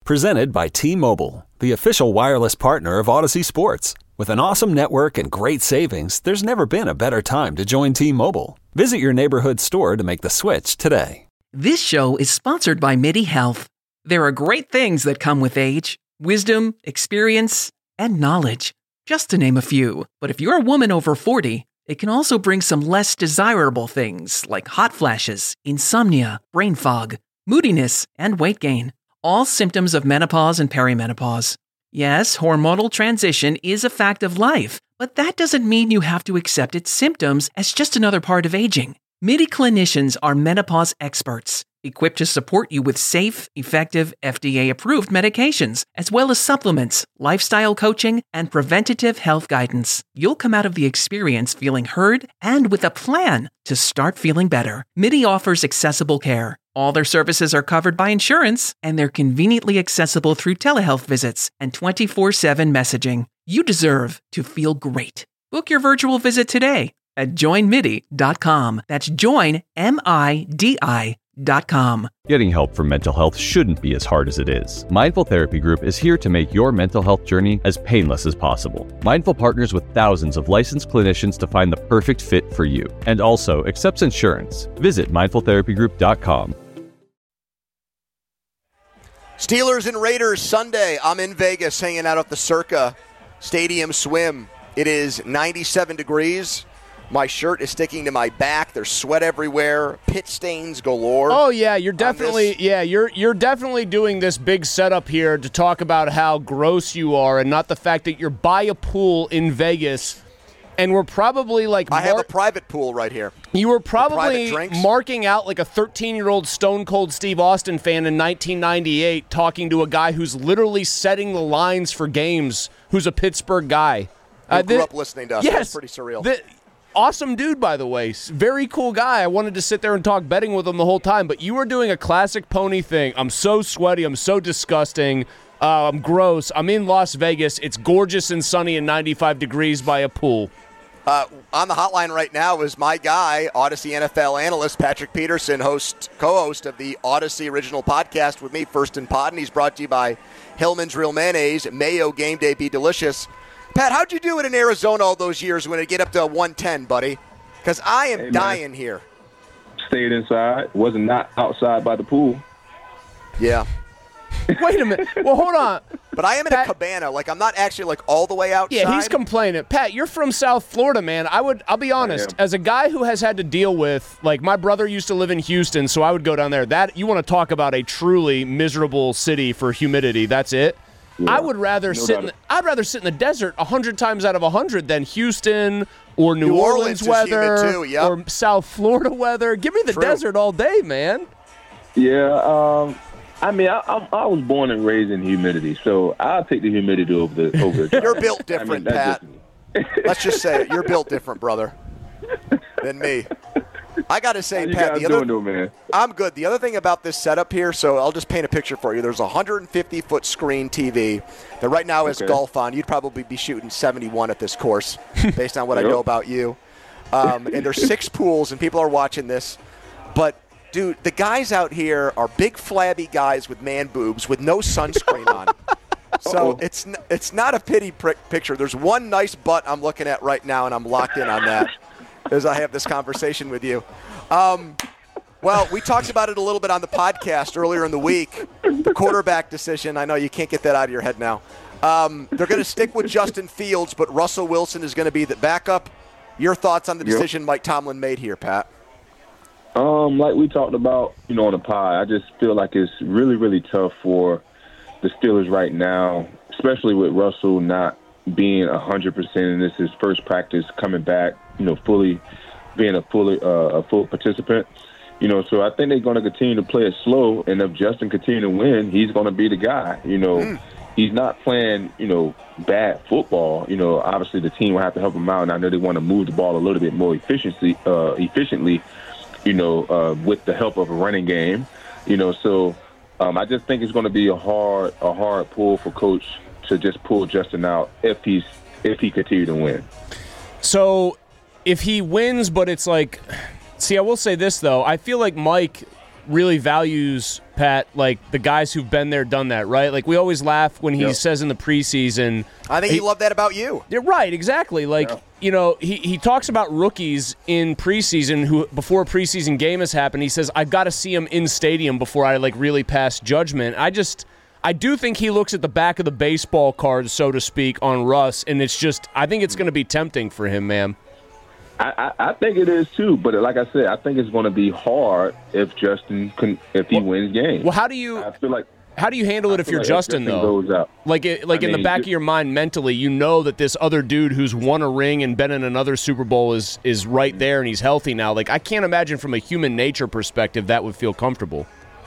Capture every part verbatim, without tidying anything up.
Presented by T-Mobile, the official wireless partner of Odyssey Sports. With an awesome network and great savings, there's never been a better time to join T-Mobile. Visit your neighborhood store to make the switch today. This show is sponsored by MIDI Health. There are great things that come with age. Wisdom, experience, and knowledge. Just to name a few. But if you're a woman over forty, it can also bring some less desirable things like hot flashes, insomnia, brain fog, moodiness, and weight gain. All symptoms of menopause and perimenopause. Yes, hormonal transition is a fact of life, but that doesn't mean you have to accept its symptoms as just another part of aging. MIDI clinicians are menopause experts, equipped to support you with safe, effective, F D A-approved medications, as well as supplements, lifestyle coaching, and preventative health guidance. You'll come out of the experience feeling heard and with a plan to start feeling better. MIDI offers accessible care. All their services are covered by insurance, and they're conveniently accessible through telehealth visits and twenty-four seven messaging. You deserve to feel great. Book your virtual visit today at join midi dot com. That's join, M I D I dot com. Getting help for mental health shouldn't be as hard as it is. Mindful Therapy Group is here to make your mental health journey as painless as possible. Mindful partners with thousands of licensed clinicians to find the perfect fit for you, and also accepts insurance. Visit mindful therapy group dot com. Steelers and Raiders Sunday. I'm in Vegas hanging out at the Circa Stadium Swim. It is ninety-seven degrees. My shirt is sticking to my back. There's sweat everywhere. Pit stains galore. Oh yeah, you're definitely yeah, you're you're definitely doing this big setup here to talk about how gross you are and not the fact that you're by a pool in Vegas. And we're probably like I mar- have a private pool right here. You were probably drinks. marking out like a thirteen-year-old Stone Cold Steve Austin fan in nineteen ninety-eight talking to a guy who's literally setting the lines for games, who's a Pittsburgh guy. Who Uh, grew the- up listening to us. Yes. That's pretty surreal. The, awesome dude, by the way. Very cool guy. I wanted to sit there and talk betting with him the whole time, but you were doing a classic pony thing. I'm so sweaty. I'm so disgusting. Uh, I'm gross. I'm in Las Vegas. It's gorgeous and sunny and ninety-five degrees by a pool. Uh, on the hotline right now is my guy, Odyssey N F L analyst Patrick Peterson, host, co-host of the Odyssey original podcast with me, First and Pod, and he's brought to you by Hillman's Real Mayonnaise. Mayo game day be delicious. Pat, how'd you do it in Arizona all those years when it get up to one ten, buddy? Because I am hey, dying here. Stayed inside. Wasn't not outside by the pool. Yeah. Wait a minute. Well, hold on. But I am in Pat, a cabana. Like, I'm not actually, like, all the way outside. Yeah, he's complaining. Pat, you're from South Florida, man. I would, I'll be honest. As a guy who has had to deal with, like, my brother used to live in Houston, so I would go down there. That you want to talk about a truly miserable city for humidity. That's it. Yeah, I would rather no sit in the, I'd rather sit in the desert one hundred times out of one hundred than Houston or New, New Orleans, Orleans weather too, yep. or South Florida weather. Give me the True. desert all day, man. Yeah, um, I mean, I, I, I was born and raised in humidity, so I'll take the humidity over the over the. You're built different, I mean, Pat. Just Let's just say it. You're built different, brother, than me. I got to say, How you Pat, guys the other, doing, though, man? I'm good. The other thing about this setup here, so I'll just paint a picture for you. There's a one hundred fifty foot screen T V that right now is Okay. golf on. You'd probably be shooting seventy-one at this course based on what I Yep. know about you. Um, and there's six pools, and people are watching this. But, dude, the guys out here are big, flabby guys with man boobs with no sunscreen on. So Uh-oh. it's n- it's not a pity prick picture. There's one nice butt I'm looking at right now, and I'm locked in on that as I have this conversation with you. Um, well, we talked about it a little bit on the podcast earlier in the week. The quarterback decision. I know you can't get that out of your head now. Um, they're going to stick with Justin Fields, but Russell Wilson is going to be the backup. Your thoughts on the decision Yep. Mike Tomlin made here, Pat? Um, like we talked about, you know, on the pod, I just feel like it's really, really tough for the Steelers right now, especially with Russell not being one hundred percent, and this is his first practice coming back, you know, fully being a fully uh, a full participant. You know, so I think they're going to continue to play it slow, and if Justin continue to win, he's going to be the guy. You know, mm. he's not playing, you know, bad football. You know, obviously the team will have to help him out, and I know they want to move the ball a little bit more efficiency, uh, efficiently, you know, uh, with the help of a running game. You know, so um, I just think it's going to be a hard, a hard pull for Coach to just pull Justin out if he's if he continue to win. So if he wins, but it's like, see, I will say this though, I feel like Mike really values, Pat, like the guys who've been there, done that, right? Like we always laugh when he yep. says in the preseason. I think he, he loved that about you. Yeah, right, exactly. Like, yeah. you know, he, he talks about rookies in preseason who, before a preseason game has happened, he says, I've got to see him in stadium before I like really pass judgment. I just, I do think he looks at the back of the baseball card, so to speak, on Russ, and it's just, I think it's going to be tempting for him, man. I, I, I think it is too, but like I said, I think it's going to be hard if Justin can, if he well, wins games. Well, how do you? I feel like how do you handle it if you're like Justin, Justin though? Goes out. Like, it, like I in mean, the back of your mind, mentally, you know that this other dude who's won a ring and been in another Super Bowl is is right there and he's healthy now. Like, I can't imagine from a human nature perspective that would feel comfortable.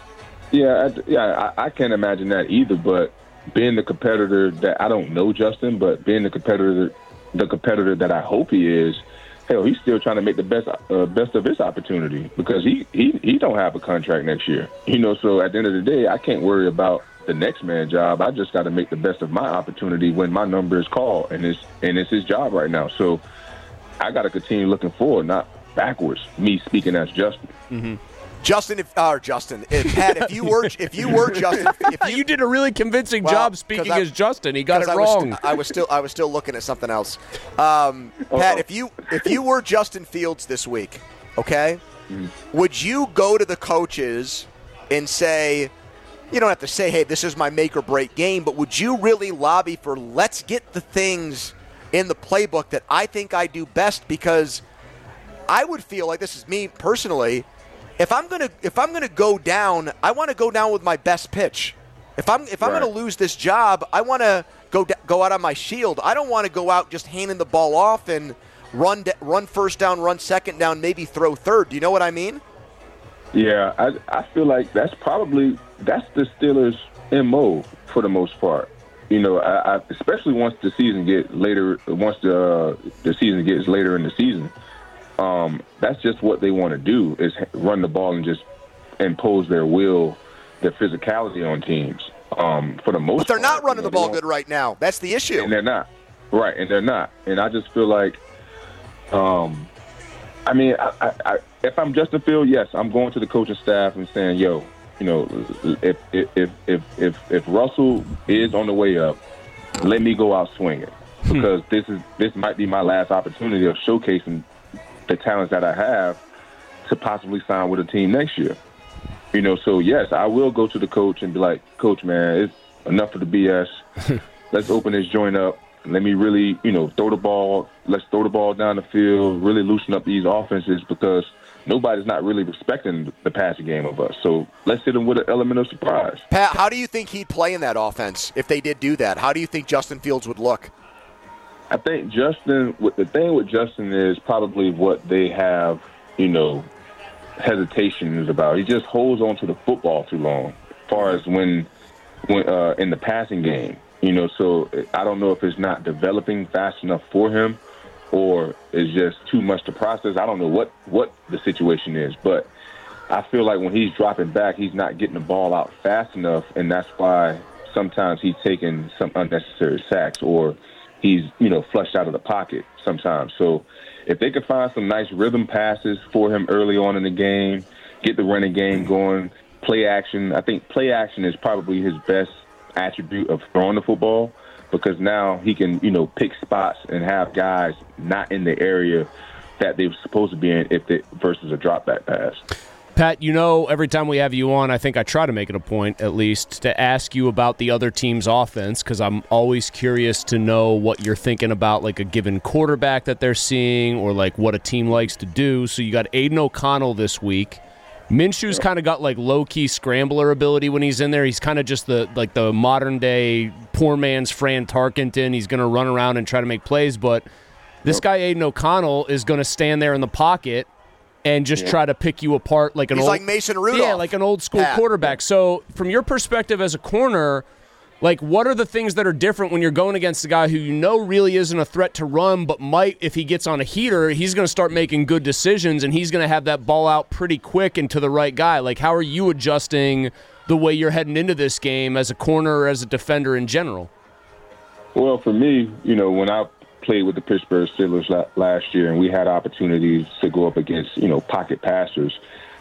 Yeah, I, yeah, I, I can't imagine that either. But being the competitor that I don't know Justin, but being the competitor, the competitor that I hope he is. Hell, he's still trying to make the best uh, best of his opportunity because he, he, he don't have a contract next year. You know, so at the end of the day, I can't worry about the next man's job. I just got to make the best of my opportunity when my number is called, and it's and it's his job right now. So I got to continue looking forward, not backwards. Me speaking as Justin. Mm-hmm. Justin, if or uh, Justin, if, Pat, if you were if you were Justin, if you, you did a really convincing well, job speaking I, as Justin. He got it I wrong. Was st- I was still I was still looking at something else. Um, Pat, if you if you were Justin Fields this week, okay, mm-hmm. would you go to the coaches and say, you don't have to say, hey, this is my make or break game, but would you really lobby for let's get the things in the playbook that I think I do best? Because I would feel like, this is me personally, If I'm gonna if I'm gonna go down, I want to go down with my best pitch. If I'm if I'm right. gonna lose this job, I want to go go out on my shield. I don't want to go out just handing the ball off and run run first down, run second down, maybe throw third. Do you know what I mean? Yeah, I I feel like that's probably that's the Steelers' M O for the most part. You know, I, I, especially once the season get later, once the uh, the season gets later in the season. Um, that's just what they want to do is run the ball and just impose their will, their physicality on teams. Um, for the most but they're part, not running you know, the ball good right now. That's the issue. And they're not. Right, and they're not. And I just feel like, um, I mean, I, I, I, if I'm Justin Fields, yes, I'm going to the coaching staff and saying, yo, you know, if if if if if, if Russell is on the way up, let me go out swinging because this is this might be my last opportunity of showcasing the talents that I have to possibly sign with a team next year. You know, so yes, I will go to the coach and be like, Coach, man, it's enough of the B S. Let's open this joint up. Let me really, you know, throw the ball. Let's throw the ball down the field, really loosen up these offenses because nobody's not really respecting the passing game of us. So let's hit them with an element of surprise. Pat, how do you think he'd play in that offense if they did do that? How do you think Justin Fields would look? I think Justin, the thing with Justin is probably what they have, you know, hesitations about. He just holds on to the football too long as far as when, when uh, in the passing game, you know, so I don't know if it's not developing fast enough for him or it's just too much to process. I don't know what, what the situation is, but I feel like when he's dropping back, he's not getting the ball out fast enough, and that's why sometimes he's taking some unnecessary sacks or he's, you know, flushed out of the pocket sometimes. So if they could find some nice rhythm passes for him early on in the game, get the running game going, play action. I think play action is probably his best attribute of throwing the football because now he can, you know, pick spots and have guys not in the area that they're supposed to be in if they, versus a drop back pass. Pat, you know, every time we have you on, I think I try to make it a point, at least, to ask you about the other team's offense because I'm always curious to know what you're thinking about, like a given quarterback that they're seeing or like what a team likes to do. So you got Aiden O'Connell this week. Minshew's kind of got like low-key scrambler ability when he's in there. He's kind of just the like the modern-day poor man's Fran Tarkenton. He's going to run around and try to make plays, but this guy Aiden O'Connell is going to stand there in the pocket and just yeah. try to pick you apart like an He's old like Mason Rudolph. Yeah, like an old school Pat. quarterback. So from your perspective as a corner, like what are the things that are different when you're going against a guy who you know really isn't a threat to run, but might, if he gets on a heater, he's going to start making good decisions and he's going to have that ball out pretty quick and to the right guy. Like how are you adjusting the way you're heading into this game as a corner or as a defender in general? Well, for me, you know, when I played with the Pittsburgh Steelers last year and we had opportunities to go up against, you know, pocket passers,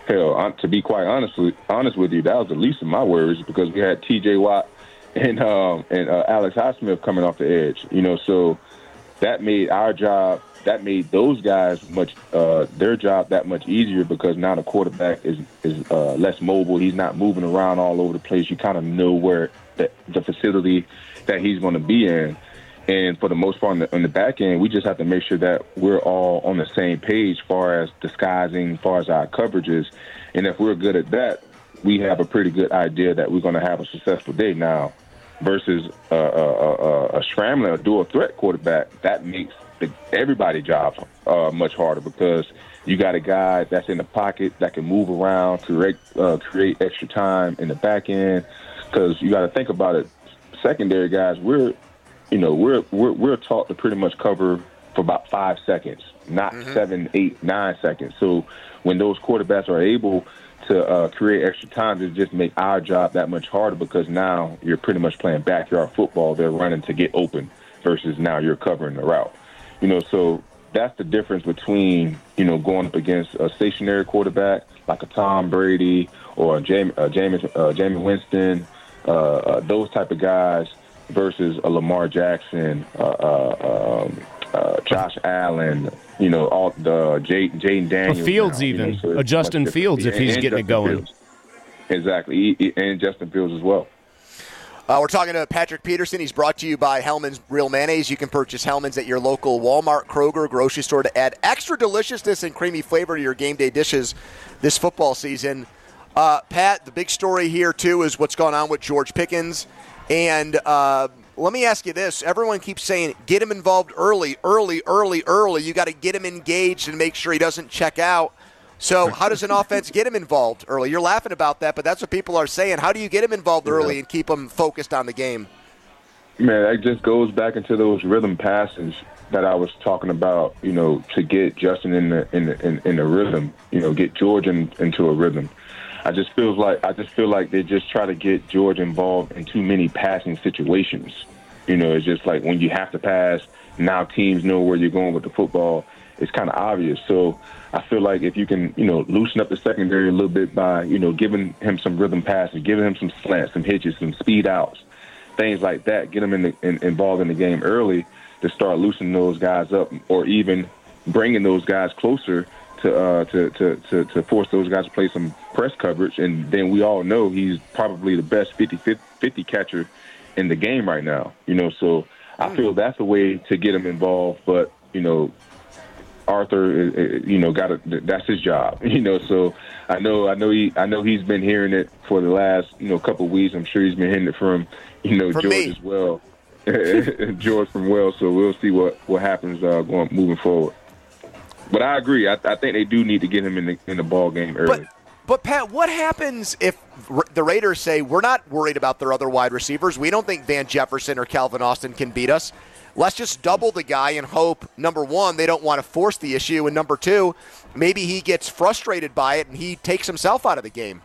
hell, to be quite honest with, honest with you, that was the least of my worries because we had T J Watt and um, and uh, Alex Highsmith coming off the edge. You know, so that made our job, that made those guys much uh, their job that much easier because now the quarterback is is uh, less mobile. He's not moving around all over the place. You kind of know where the, the facility that he's going to be in. And for the most part, on the, on the back end, we just have to make sure that we're all on the same page as far as disguising, as far as our coverages. And if we're good at that, we have a pretty good idea that we're going to have a successful day now versus a, a, a, a scrambling, a dual threat quarterback. That makes the, everybody's job uh, much harder because you got a guy that's in the pocket that can move around, create, uh, create extra time in the back end. Because you got to think about it, secondary guys, we're You know, we're we're we're taught to pretty much cover for about five seconds, not mm-hmm. seven, eight, nine seconds. So when those quarterbacks are able to uh, create extra time, it just make our job that much harder because now you're pretty much playing backyard football. They're running to get open versus now you're covering the route. You know, so that's the difference between, you know, going up against a stationary quarterback like a Tom Brady or a Jamie, uh, Jamie, uh, Jamie Winston, uh, uh, those type of guys, versus a Lamar Jackson, uh, uh, um, uh, Josh Allen, you know, all the Jay, Jaden Daniels. Or Fields now, even, you know, so a Justin Fields if he's and getting Justin it going. Fields. Exactly, he, and Justin Fields as well. Uh, we're talking to Patrick Peterson. He's brought to you by Hellman's Real Mayonnaise. You can purchase Hellman's at your local Walmart, Kroger, grocery store to add extra deliciousness and creamy flavor to your game day dishes this football season. Uh, Pat, the big story here, too, is what's going on with George Pickens. And uh, let me ask you this. Everyone keeps saying, get him involved early, early, early, early. You got to get him engaged and make sure he doesn't check out. So how does an offense get him involved early? You're laughing about that, but that's what people are saying. How do you get him involved early and keep him focused on the game? Man, that just goes back into those rhythm passes that I was talking about, you know, to get Justin in the in the, in, in the rhythm, you know, get George in, into a rhythm. I just feels like I just feel like they just try to get George involved in too many passing situations. You know, it's just like when you have to pass, now teams know where you're going with the football. It's kind of obvious. So I feel like if you can, you know, loosen up the secondary a little bit by, you know, giving him some rhythm passes, giving him some slants, some hitches, some speed outs, things like that, get him in the, in, involved in the game early to start loosening those guys up, or even bringing those guys closer to uh, to, to, to, to force those guys to play some press coverage. And then we all know he's probably the best fifty fifty catcher in the game right now. You know, so I feel that's a way to get him involved. But, you know, Arthur, you know, got a, that's his job. You know, so I know I know he I know he's been hearing it for the last, you know, couple of weeks. I'm sure he's been hearing it from, you know, from George me. as well. George from Wells. So we'll see what, what happens uh, going moving forward. But I agree. I, I think they do need to get him in the in the ball game early. But, but Pat, what happens if the Raiders say we're not worried about their other wide receivers? We don't think Van Jefferson or Calvin Austin can beat us. Let's just double the guy and hope, number one, they don't want to force the issue, and number two, maybe he gets frustrated by it and he takes himself out of the game.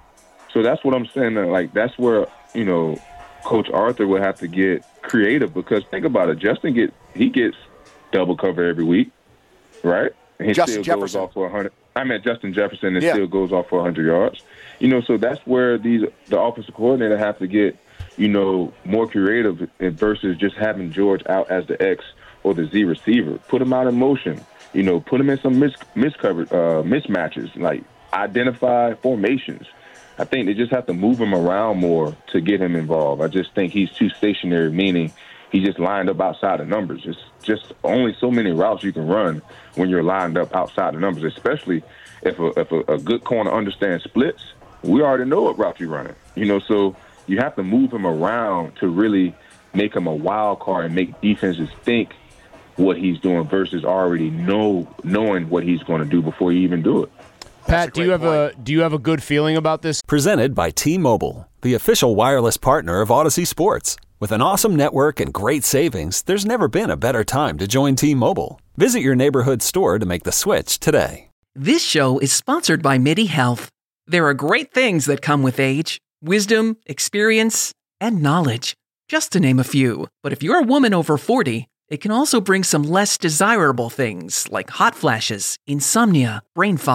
So that's what I'm saying. Like, that's where, you know, Coach Arthur will have to get creative, because think about it. Justin get he gets double cover every week, right? And he Justin still Jefferson. goes off for one hundred. I meant Justin Jefferson, and yeah. still goes off for one hundred yards. You know, so that's where these the offensive coordinator have to get, you know, more creative versus just having George out as the X or the Z receiver. Put him out in motion. You know, put him in some mis miscovered uh, mismatches. Like, identify formations. I think they just have to move him around more to get him involved. I just think he's too stationary, meaning he just lined up outside the numbers. It's just only so many routes you can run when you're lined up outside the numbers, especially if a, if a, a good corner understands splits. We already know what route you're running, you know, so you have to move him around to really make him a wild card and make defenses think what he's doing versus already know knowing what he's going to do before you even do it. Pat, do you have point. a do you have a good feeling about this? Presented by T-Mobile, the official wireless partner of Odyssey Sports. With an awesome network and great savings, there's never been a better time to join T-Mobile. Visit your neighborhood store to make the switch today. This show is sponsored by Midi Health. There are great things that come with age. Wisdom, experience, and knowledge, just to name a few. But if you're a woman over forty, it can also bring some less desirable things like hot flashes, insomnia, brain fog,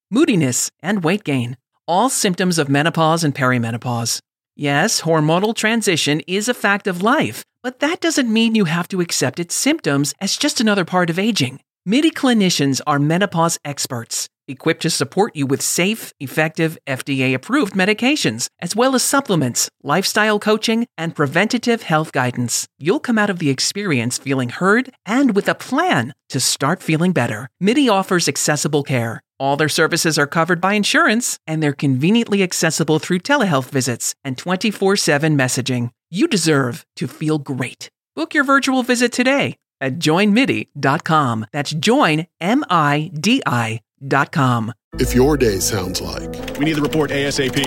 moodiness, and weight gain. All symptoms of menopause and perimenopause. Yes, hormonal transition is a fact of life, but that doesn't mean you have to accept its symptoms as just another part of aging. MIDI clinicians are menopause experts, equipped to support you with safe, effective, F D A-approved medications, as well as supplements, lifestyle coaching, and preventative health guidance. You'll come out of the experience feeling heard and with a plan to start feeling better. MIDI offers accessible care. All their services are covered by insurance, and they're conveniently accessible through telehealth visits and twenty-four seven messaging. You deserve to feel great. Book your virtual visit today at join midi dot com. That's join, M I D I dot com. If your day sounds like we need the report ASAP,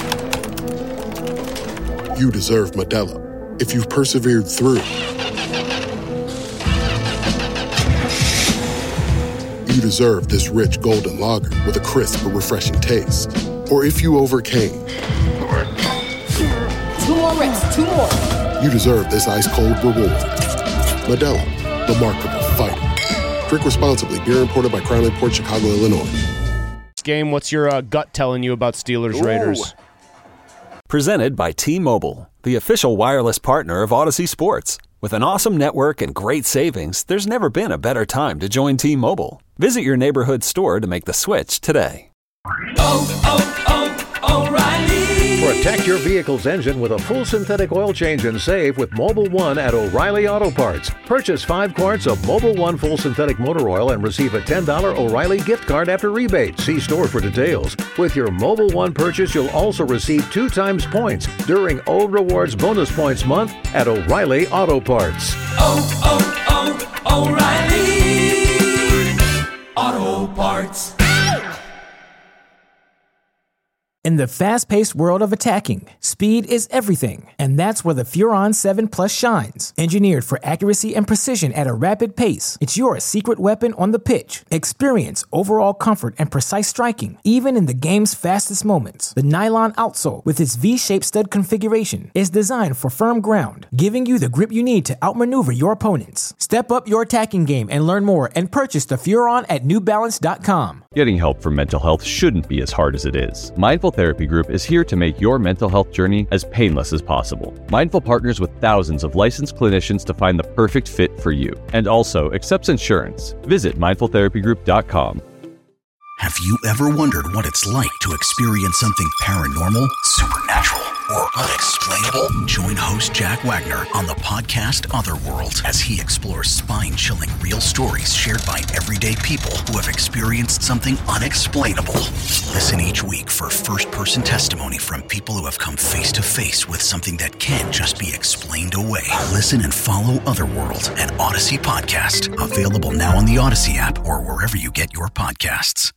you deserve Modelo. If you've persevered through, you deserve this rich golden lager with a crisp but refreshing taste. Or if you overcame, two more reps, two more. You deserve this ice cold reward. Modelo, the mark of a fighter. Drink responsibly. Beer imported by Crown Port Chicago, Illinois. This game, what's your uh, gut telling you about Steelers Raiders? Presented by T-Mobile, the official wireless partner of Odyssey Sports. With an awesome network and great savings, there's never been a better time to join T-Mobile. Visit your neighborhood store to make the switch today. Oh, oh, oh, O'Reilly! Protect your vehicle's engine with a full synthetic oil change and save with Mobile One at O'Reilly Auto Parts. Purchase five quarts of Mobile One full synthetic motor oil and receive a ten dollars O'Reilly gift card after rebate. See store for details. With your Mobile One purchase, you'll also receive two times points during O Rewards Bonus Points Month at O'Reilly Auto Parts. Oh, oh, oh, O'Reilly Auto Parts. In the fast-paced world of attacking, speed is everything, and that's where the Furon seven Plus shines. Engineered for accuracy and precision at a rapid pace, it's your secret weapon on the pitch. Experience overall comfort and precise striking, even in the game's fastest moments. The nylon outsole, with its V-shaped stud configuration, is designed for firm ground, giving you the grip you need to outmaneuver your opponents. Step up your attacking game and learn more and purchase the Furon at new balance dot com. Getting help for mental health shouldn't be as hard as it is. Mindful Therapy Group is here to make your mental health journey as painless as possible. Mindful partners with thousands of licensed clinicians to find the perfect fit for you, and also accepts insurance. Visit mindful therapy group dot com. Have you ever wondered what it's like to experience something paranormal, supernatural, or unexplainable? Join host Jack Wagner on the podcast Otherworld as he explores spine-chilling real stories shared by everyday people who have experienced something unexplainable. Listen each week for first-person testimony from people who have come face-to-face with something that can't just be explained away. Listen and follow Otherworld at Odyssey Podcast. Available now on the Odyssey app or wherever you get your podcasts.